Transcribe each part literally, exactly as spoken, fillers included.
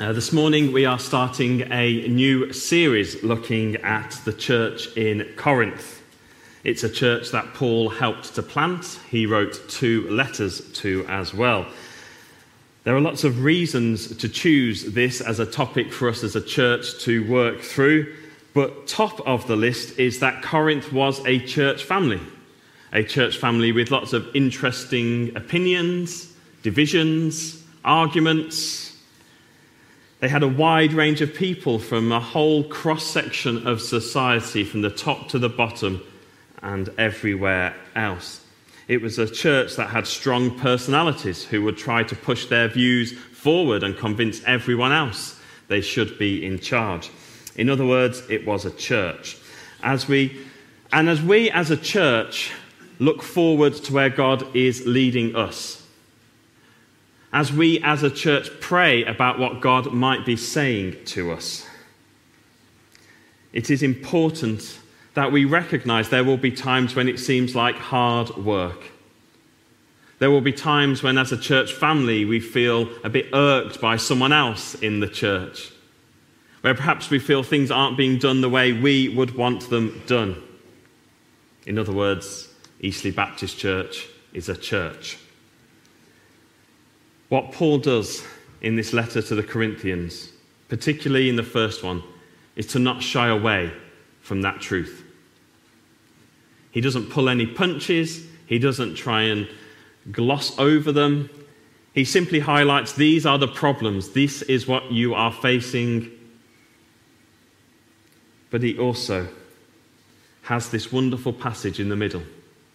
Uh, this morning we are starting a new series looking at the church in Corinth. It's a church that Paul helped to plant. He wrote two letters to as well. There are lots of reasons to choose this as a topic for us as a church to work through, but top of the list is that Corinth was a church family. A church family with lots of interesting opinions, divisions, arguments. They had a wide range of people from a whole cross-section of society, from the top to the bottom and everywhere else. It was a church that had strong personalities who would try to push their views forward and convince everyone else they should be in charge. In other words, it was a church. As we, and as we as a church look forward to where God is leading us, as we as a church pray about what God might be saying to us, it is important that we recognize there will be times when it seems like hard work. There will be times when as a church family we feel a bit irked by someone else in the church, where perhaps we feel things aren't being done the way we would want them done. In other words, Eastleigh Baptist Church is a church. What Paul does in this letter to the Corinthians, particularly in the first one, is to not shy away from that truth. He doesn't pull any punches. He doesn't try and gloss over them. He simply highlights these are the problems. This is what you are facing. But he also has this wonderful passage in the middle,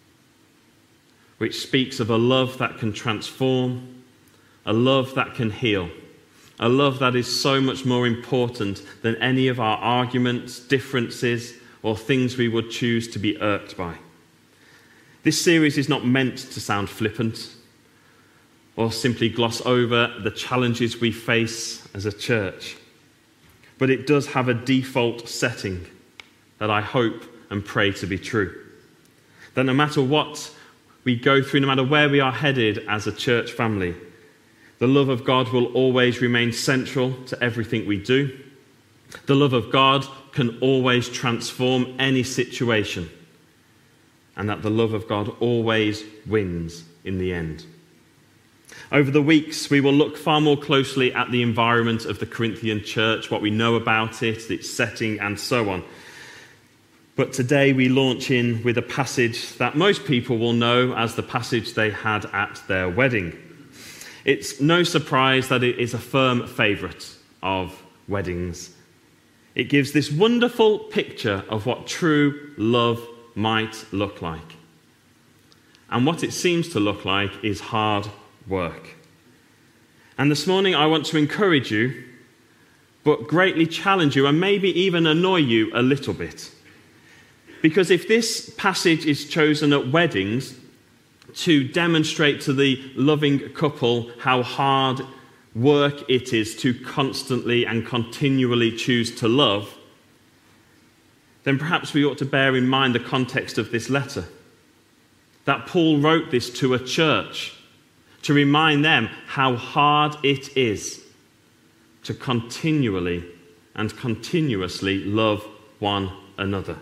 which speaks of a love that can transform, a love that can heal, a love that is so much more important than any of our arguments, differences, or things we would choose to be irked by. This series is not meant to sound flippant or simply gloss over the challenges we face as a church, but it does have a default setting that I hope and pray to be true. That no matter what we go through, no matter where we are headed as a church family, the love of God will always remain central to everything we do. The love of God can always transform any situation, and that the love of God always wins in the end. Over the weeks, we will look far more closely at the environment of the Corinthian church, what we know about it, its setting, and so on. But today we launch in with a passage that most people will know as the passage they had at their wedding. It's no surprise that it is a firm favourite of weddings. It gives this wonderful picture of what true love might look like. And what it seems to look like is hard work. And this morning I want to encourage you, but greatly challenge you and maybe even annoy you a little bit. Because if this passage is chosen at weddings to demonstrate to the loving couple how hard work it is to constantly and continually choose to love, then perhaps we ought to bear in mind the context of this letter. That Paul wrote this to a church to remind them how hard it is to continually and continuously love one another.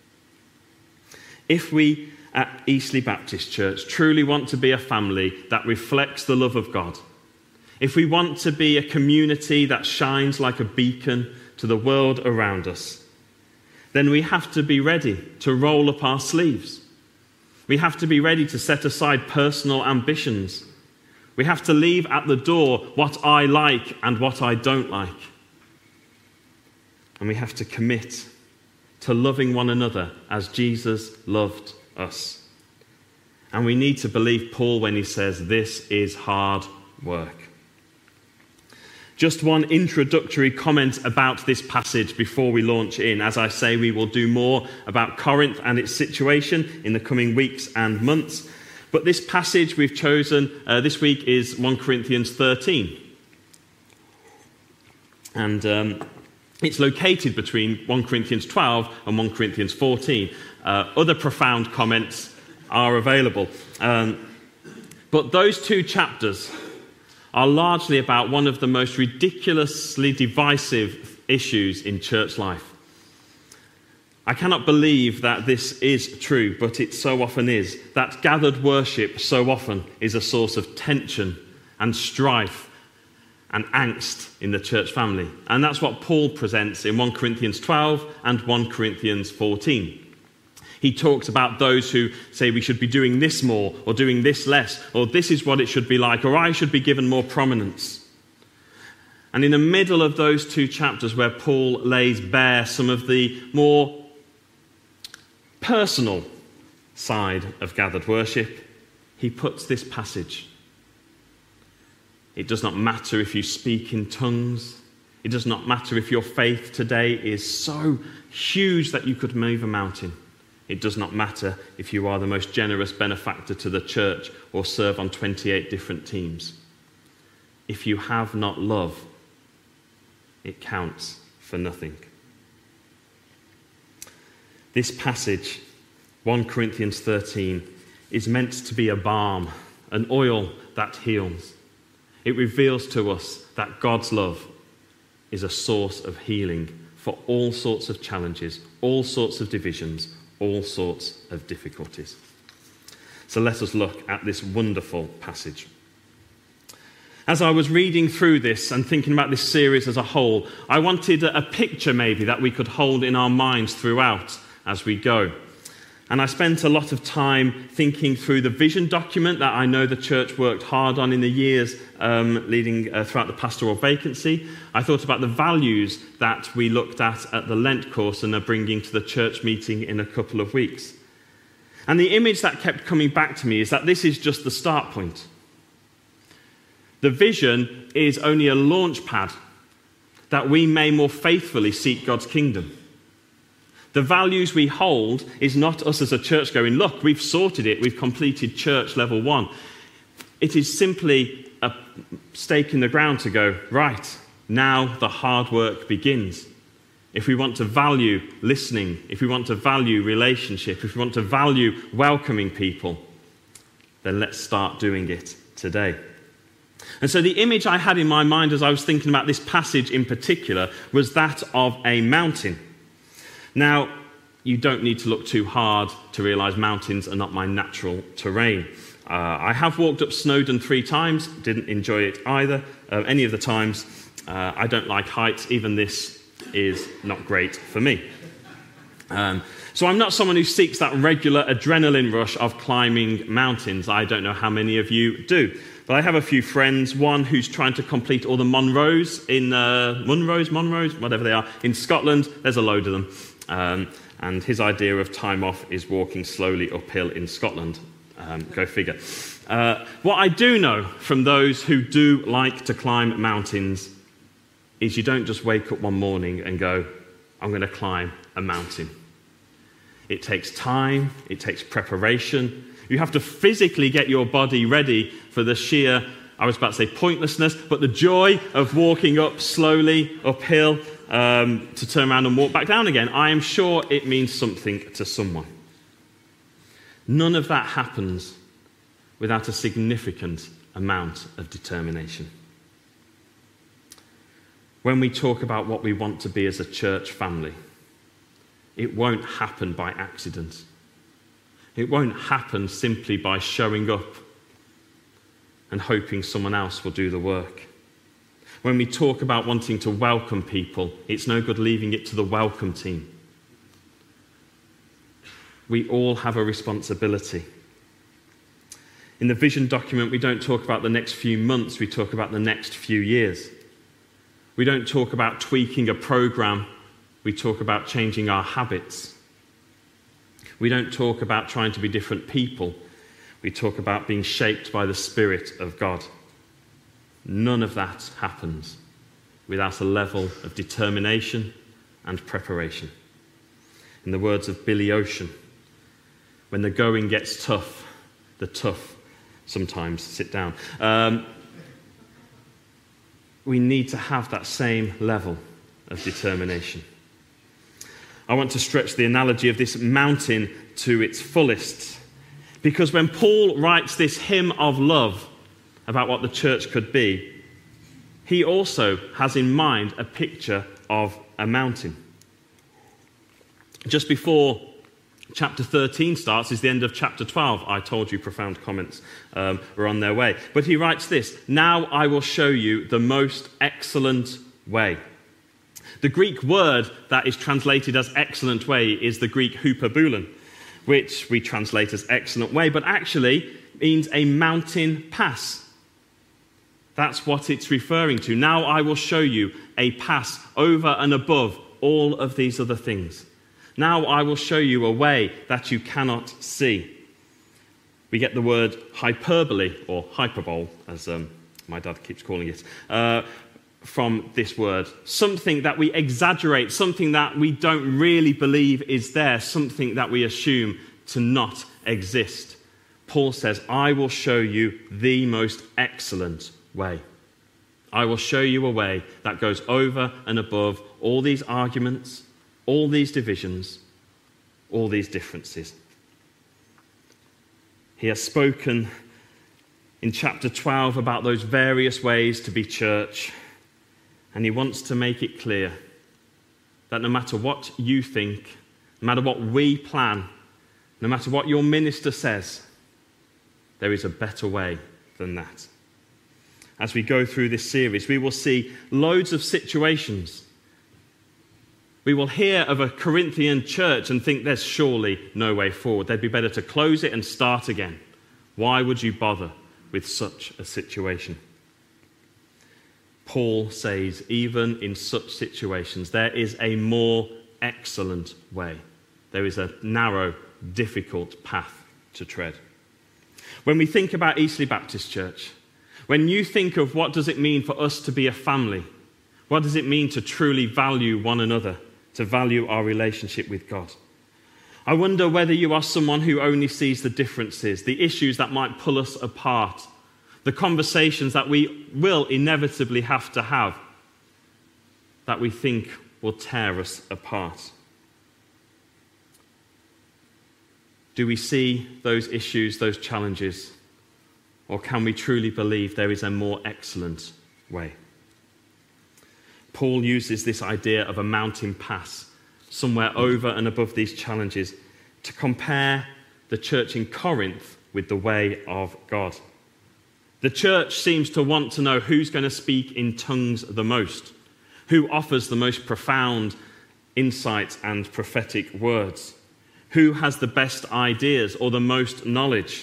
If we at Eastleigh Baptist Church truly want to be a family that reflects the love of God, if we want to be a community that shines like a beacon to the world around us, then we have to be ready to roll up our sleeves. We have to be ready to set aside personal ambitions. We have to leave at the door what I like and what I don't like. And we have to commit to loving one another as Jesus loved us. And we need to believe Paul when he says this is hard work. Just one introductory comment about this passage before we launch in. As I say, we will do more about Corinth and its situation in the coming weeks and months. But this passage we've chosen uh, this week is First Corinthians thirteen. And um, it's located between First Corinthians twelve and First Corinthians fourteen. Uh, other profound comments are available. Um, but those two chapters are largely about one of the most ridiculously divisive issues in church life. I cannot believe that this is true, but it so often is, that gathered worship so often is a source of tension and strife and angst in the church family. And that's what Paul presents in First Corinthians twelve and First Corinthians fourteen. He talks about those who say we should be doing this more or doing this less, or this is what it should be like, or I should be given more prominence. And in the middle of those two chapters where Paul lays bare some of the more personal side of gathered worship, he puts this passage. It does not matter if you speak in tongues. It does not matter if your faith today is so huge that you could move a mountain. It does not matter if you are the most generous benefactor to the church or serve on twenty-eight different teams. If you have not love, it counts for nothing. This passage, First Corinthians thirteen, is meant to be a balm, an oil that heals. It reveals to us that God's love is a source of healing for all sorts of challenges, all sorts of divisions, all sorts of difficulties. So let us look at this wonderful passage. As I was reading through this and thinking about this series as a whole, I wanted a picture maybe that we could hold in our minds throughout as we go. And I spent a lot of time thinking through the vision document that I know the church worked hard on in the years um, leading uh, throughout the pastoral vacancy. I thought about the values that we looked at at the Lent course and are bringing to the church meeting in a couple of weeks. And the image that kept coming back to me is that this is just the start point. The vision is only a launch pad that we may more faithfully seek God's kingdom. The values we hold is not us as a church going, look, we've sorted it, we've completed church level one. It is simply a stake in the ground to go, right, now the hard work begins. If we want to value listening, if we want to value relationship, if we want to value welcoming people, then let's start doing it today. And so the image I had in my mind as I was thinking about this passage in particular was that of a mountain. Now, you don't need to look too hard to realise mountains are not my natural terrain. Uh, I have walked up Snowdon three times, didn't enjoy it either, uh, any of the times. Uh, I don't like heights, even this is not great for me. Um, so I'm not someone who seeks that regular adrenaline rush of climbing mountains. I don't know how many of you do. But I have a few friends, one who's trying to complete all the Monroes in, uh, Munros, Monroes, whatever they are, in Scotland. There's a load of them. Um, and his idea of time off is walking slowly uphill in Scotland. Um, go figure. Uh, what I do know from those who do like to climb mountains is you don't just wake up one morning and go, I'm going to climb a mountain. It takes time, it takes preparation. You have to physically get your body ready for the sheer, I was about to say pointlessness, but the joy of walking up slowly uphill um, to turn around and walk back down again. I am sure it means something to someone. None of that happens without a significant amount of determination. When we talk about what we want to be as a church family, it won't happen by accident. It won't happen simply by showing up and hoping someone else will do the work. When we talk about wanting to welcome people, it's no good leaving it to the welcome team. We all have a responsibility. In the vision document, we don't talk about the next few months, we talk about the next few years. We don't talk about tweaking a program, we talk about changing our habits. We don't talk about trying to be different people, we talk about being shaped by the Spirit of God. None of that happens without a level of determination and preparation. In the words of Billy Ocean, when the going gets tough, the tough sometimes sit down. Um, we need to have that same level of determination. I want to stretch the analogy of this mountain to its fullest, because when Paul writes this hymn of love about what the church could be, he also has in mind a picture of a mountain. Just before chapter thirteen starts is the end of chapter twelve. I told you profound comments um, were on their way. But he writes this: "Now I will show you the most excellent way." The Greek word that is translated as excellent way is the Greek huperboulon, which we translate as excellent way, but actually means a mountain pass. That's what it's referring to. Now I will show you a pass over and above all of these other things. Now I will show you a way that you cannot see. We get the word hyperbole, or hyperbole, as um, my dad keeps calling it, uh, from this word. Something that we exaggerate, something that we don't really believe is there, something that we assume to not exist. Paul says, I will show you the most excellent way. I will show you a way that goes over and above all these arguments, all these divisions, all these differences. He has spoken in chapter twelve about those various ways to be church, and he wants to make it clear that no matter what you think, no matter what we plan, no matter what your minister says, there is a better way than that. As we go through this series, we will see loads of situations. We will hear of a Corinthian church and think there's surely no way forward. They'd be better to close it and start again. Why would you bother with such a situation? Paul says, even in such situations, there is a more excellent way. There is a narrow, difficult path to tread. When we think about Eastleigh Baptist Church, when you think of what does it mean for us to be a family, what does it mean to truly value one another, to value our relationship with God? I wonder whether you are someone who only sees the differences, the issues that might pull us apart, the conversations that we will inevitably have to have that we think will tear us apart. Do we see those issues, those challenges, or can we truly believe there is a more excellent way? Paul uses this idea of a mountain pass, somewhere over and above these challenges, to compare the church in Corinth with the way of God. The church seems to want to know who's going to speak in tongues the most, who offers the most profound insight and prophetic words, who has the best ideas or the most knowledge.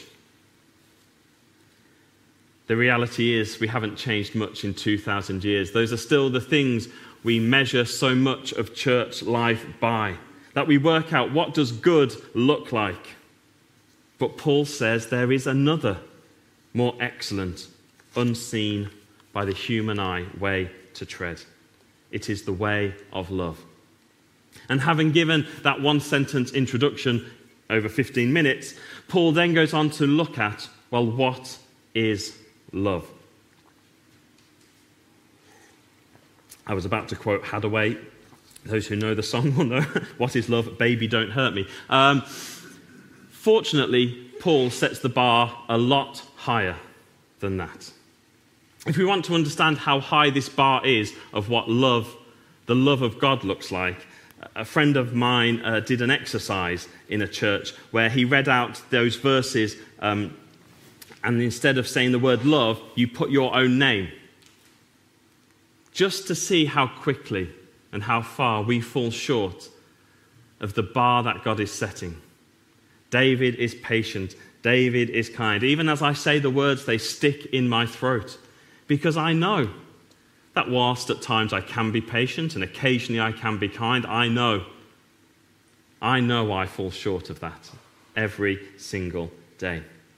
The reality is we haven't changed much in two thousand years. Those are still the things we measure so much of church life by, that we work out what does good look like. But Paul says there is another, more excellent, unseen by the human eye way to tread. It is the way of love. And having given that one sentence introduction over fifteen minutes, Paul then goes on to look at, well, what is love? I was about to quote Hadaway. Those who know the song will know, what is love? Baby, don't hurt me. Um, fortunately, Paul sets the bar a lot higher than that. If we want to understand how high this bar is of what love, the love of God looks like, a friend of mine uh, did an exercise in a church where he read out those verses um, and instead of saying the word love, you put your own name. Just to see how quickly and how far we fall short of the bar that God is setting. David is patient. David is kind. Even as I say the words, they stick in my throat. Because I know that whilst at times I can be patient and occasionally I can be kind, I know, I know I fall short of that every single day.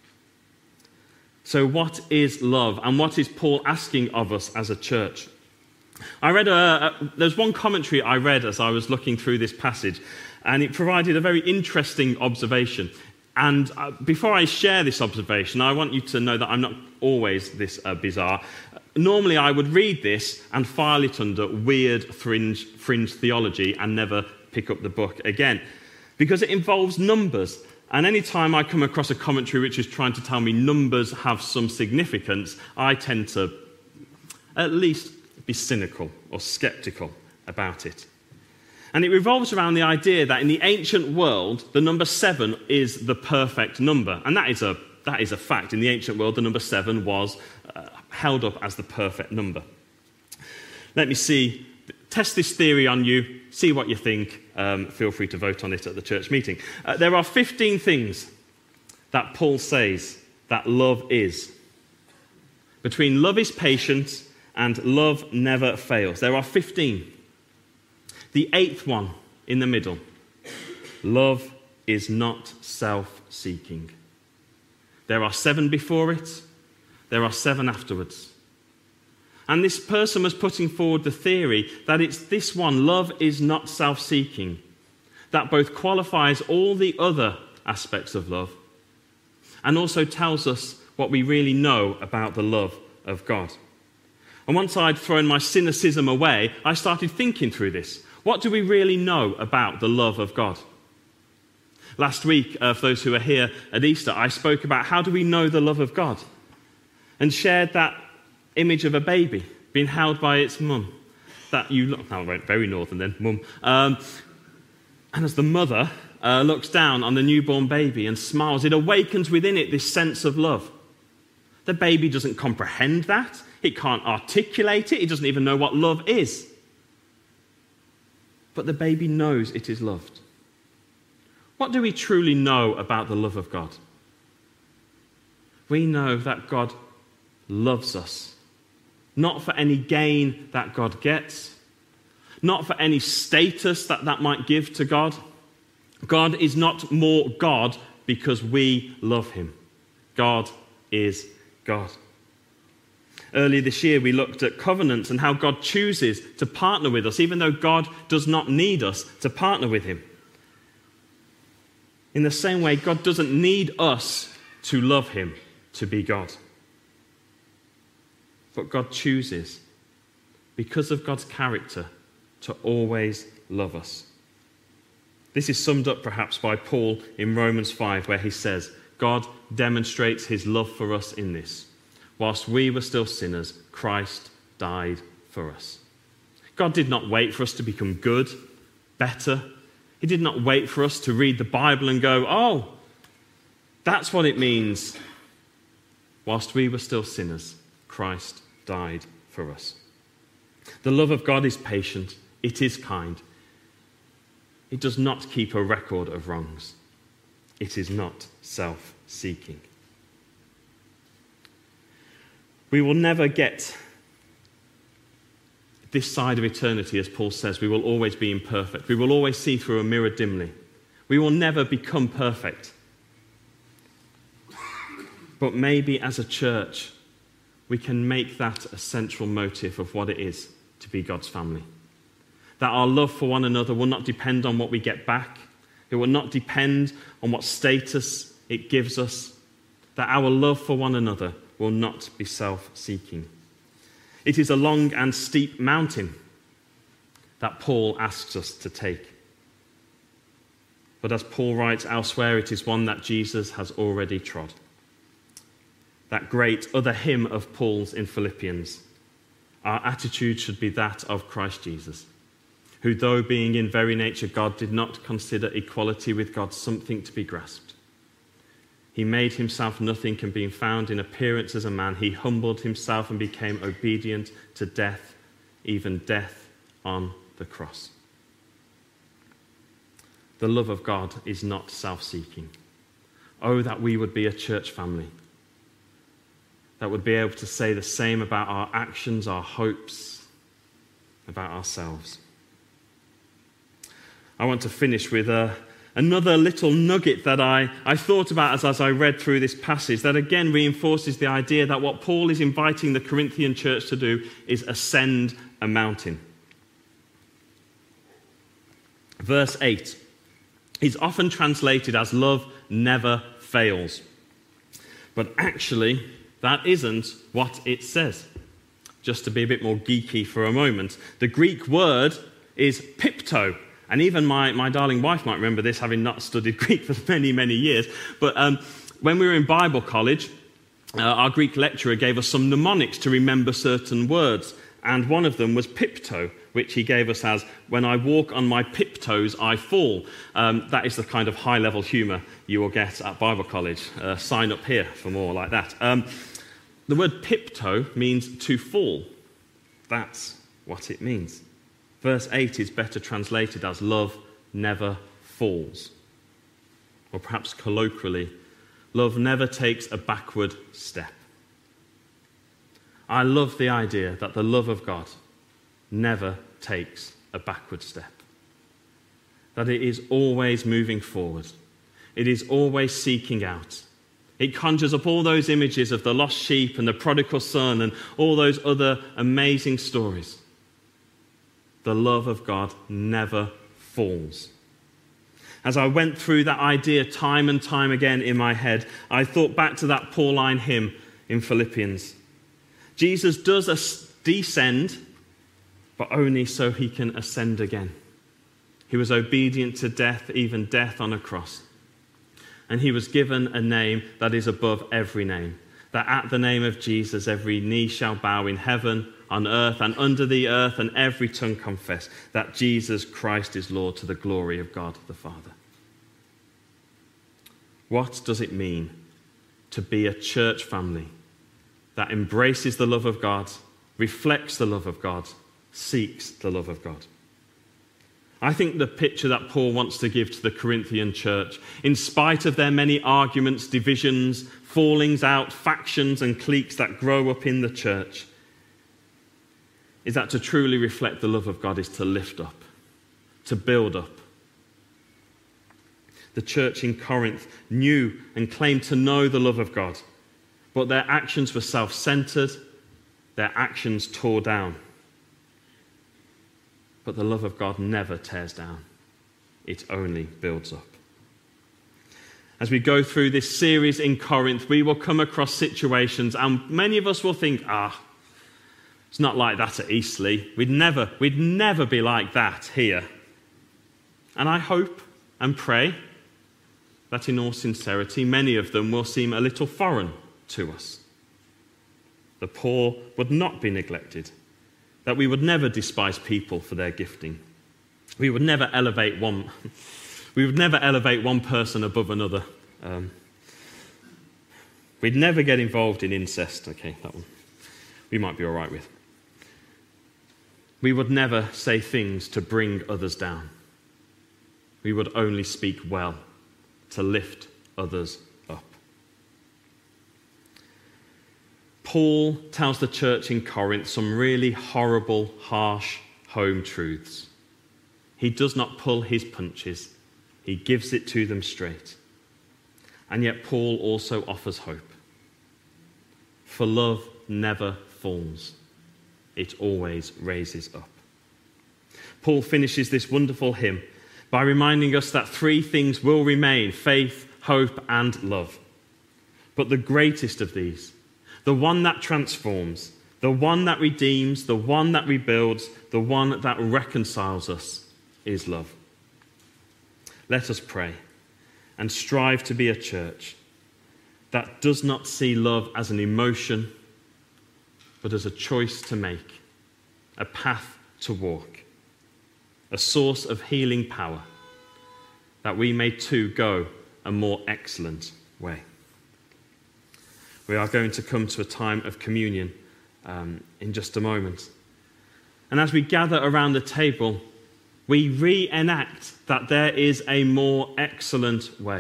So what is love, and what is Paul asking of us as a church? I read a, a, there's one commentary I read as I was looking through this passage, and it provided a very interesting observation. And uh, before I share this observation, I want you to know that I'm not always this uh, bizarre. Normally, I would read this and file it under weird fringe, fringe theology and never pick up the book again, because it involves numbers. And any time I come across a commentary which is trying to tell me numbers have some significance, I tend to at least be cynical or skeptical about it. And it revolves around the idea that in the ancient world, the number seven is the perfect number. And that is a, that is a fact. In the ancient world, the number seven was uh, held up as the perfect number. Let me see, test this theory on you, see what you think. Um, feel free to vote on it at the church meeting. Uh, there are fifteen things that Paul says that love is. Between love is patient and love never fails. There are fifteen. The eighth one in the middle. Love is not self-seeking. There are seven before it. There are seven afterwards. And this person was putting forward the theory that it's this one, love is not self-seeking, that both qualifies all the other aspects of love and also tells us what we really know about the love of God. And once I'd thrown my cynicism away, I started thinking through this. What do we really know about the love of God? Last week, uh, for those who are here at Easter, I spoke about how do we know the love of God and shared that image of a baby being held by its mum. That you look, now I went very northern then, mum. Um, and as the mother uh, looks down on the newborn baby and smiles, it awakens within it this sense of love. The baby doesn't comprehend that. It can't articulate it. It doesn't even know what love is. But the baby knows it is loved. What do we truly know about the love of God? We know that God loves us. Not for any gain that God gets. Not for any status that that might give to God. God is not more God because we love him. God is God. Earlier this year we looked at covenants and how God chooses to partner with us, even though God does not need us to partner with him. In the same way, God doesn't need us to love him, to be God. But God chooses, because of God's character, to always love us. This is summed up perhaps by Paul in Romans five, where he says, God demonstrates his love for us in this. Whilst we were still sinners, Christ died for us. God did not wait for us to become good, better. He did not wait for us to read the Bible and go, oh, that's what it means. Whilst we were still sinners, Christ died for us. The love of God is patient. It is kind. It does not keep a record of wrongs. It is not self-seeking. We will never get this side of eternity, as Paul says. We will always be imperfect. We will always see through a mirror dimly. We will never become perfect. But maybe as a church, we can make that a central motive of what it is to be God's family. That our love for one another will not depend on what we get back. It will not depend on what status it gives us. That our love for one another will not be self-seeking. It is a long and steep mountain that Paul asks us to take. But as Paul writes elsewhere, it is one that Jesus has already trod. That great other hymn of Paul's in Philippians, our attitude should be that of Christ Jesus, who, though being in very nature God, did not consider equality with God something to be grasped. He made himself nothing, and being found in appearance as a man, he humbled himself and became obedient to death, even death on the cross. The love of God is not self-seeking. Oh, that we would be a church family that would be able to say the same about our actions, our hopes, about ourselves. I want to finish with a Another little nugget that I, I thought about as, as I read through this passage that again reinforces the idea that what Paul is inviting the Corinthian church to do is ascend a mountain. Verse eight is often translated as love never fails. But actually, that isn't what it says. Just to be a bit more geeky for a moment, the Greek word is pipto. And even my, my darling wife might remember this, having not studied Greek for many, many years. But um, when we were in Bible college, uh, our Greek lecturer gave us some mnemonics to remember certain words. And one of them was pipto, which he gave us as, when I walk on my piptoes, I fall. Um, that is the kind of high-level humour you will get at Bible college. Uh, sign up here for more like that. Um, the word pipto means to fall. That's what it means. Verse eight is better translated as love never falls. Or perhaps colloquially, love never takes a backward step. I love the idea that the love of God never takes a backward step. That it is always moving forward. It is always seeking out. It conjures up all those images of the lost sheep and the prodigal son and all those other amazing stories. The love of God never falls. As I went through that idea time and time again in my head, I thought back to that Pauline hymn in Philippians. Jesus does descend, but only so he can ascend again. He was obedient to death, even death on a cross. And he was given a name that is above every name, that at the name of Jesus every knee shall bow in heaven, on earth and under the earth, and every tongue confess that Jesus Christ is Lord, to the glory of God the Father. What does it mean to be a church family that embraces the love of God, reflects the love of God, seeks the love of God? I think the picture that Paul wants to give to the Corinthian church, in spite of their many arguments, divisions, fallings out, factions and cliques that grow up in the church, is that to truly reflect the love of God is to lift up, to build up. The church in Corinth knew and claimed to know the love of God, but their actions were self-centered, their actions tore down. But the love of God never tears down. It only builds up. As we go through this series in Corinth, we will come across situations, and many of us will think, ah, it's not like that at Eastleigh. We'd never, we'd never be like that here. And I hope and pray that in all sincerity, many of them will seem a little foreign to us. The poor would not be neglected. That we would never despise people for their gifting. We would never elevate one, we would never elevate one person above another. Um, we'd never get involved in incest. Okay, that one we might be all right with. We would never say things to bring others down. We would only speak well to lift others up. Paul tells the church in Corinth some really horrible, harsh home truths. He does not pull his punches. He gives it to them straight. And yet Paul also offers hope. For love never falls. It always raises up. Paul finishes this wonderful hymn by reminding us that three things will remain: faith, hope, and love. But the greatest of these, the one that transforms, the one that redeems, the one that rebuilds, the one that reconciles us, is love. Let us pray and strive to be a church that does not see love as an emotion, but as a choice to make, a path to walk, a source of healing power, that we may too go a more excellent way. We are going to come to a time of communion um, in just a moment. And as we gather around the table, we reenact that there is a more excellent way.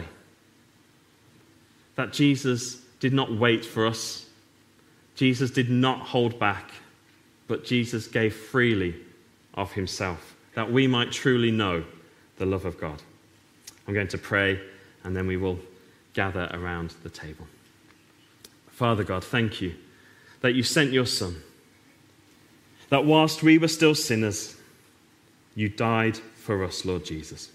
That Jesus did not wait for us. Jesus did not hold back, but Jesus gave freely of himself, that we might truly know the love of God. I'm going to pray, and then we will gather around the table. Father God, thank you that you sent your Son, that whilst we were still sinners, you died for us, Lord Jesus.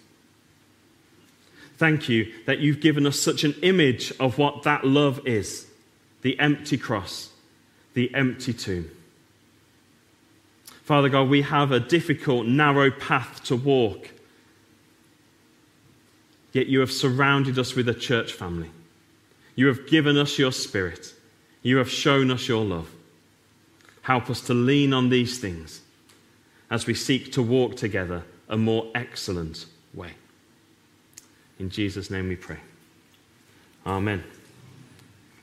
Thank you that you've given us such an image of what that love is: the empty cross, the empty tomb. Father God, we have a difficult, narrow path to walk, Yet you have surrounded us with a church family. You have given us your Spirit. You have shown us your love. Help us to lean on these things as we seek to walk together a more excellent way. In Jesus' name we pray. Amen.